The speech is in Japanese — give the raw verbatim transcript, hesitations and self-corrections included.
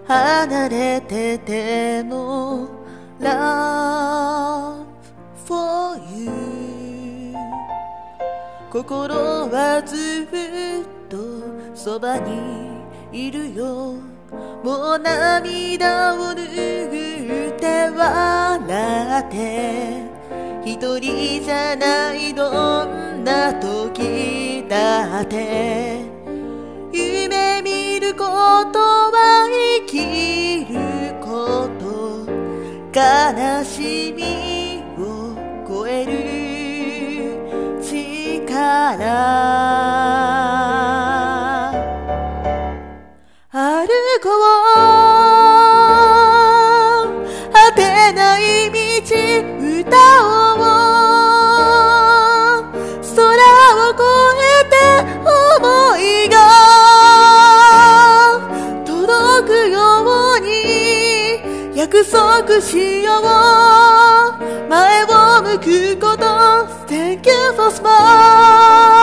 離れてても Love for you 心はずっとそばにいるよ。もう涙を拭って笑って一人じゃないどんな時だって夢見ることは生きること悲しみを超える力歩こう果てない道歌おう空を越えて想いが届くように約束しよう前を向くこと Thank you for smile